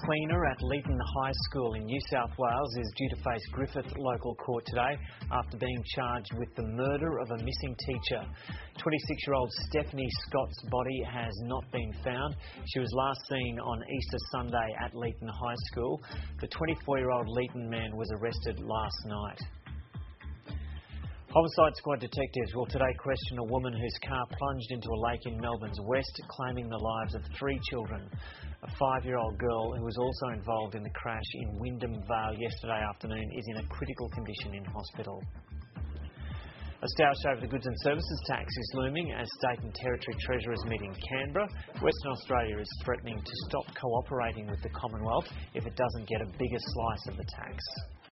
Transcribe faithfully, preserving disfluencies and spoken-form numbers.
cleaner at Leeton High School in New South Wales is due to face Griffith Local Court today after being charged with the murder of a missing teacher. twenty-six-year-old Stephanie Scott's body has not been found. She was last seen on Easter Sunday at Leeton High School. The twenty-four-year-old Leeton man was arrested last night. Homicide Squad detectives will today question a woman whose car plunged into a lake in Melbourne's west, claiming the lives of three children. A five-year-old girl who was also involved in the crash in Wyndham Vale yesterday afternoon is in a critical condition in hospital. A stoush over the goods and services tax is looming as state and territory treasurers meet in Canberra. Western Australia is threatening to stop cooperating with the Commonwealth if it doesn't get a bigger slice of the tax.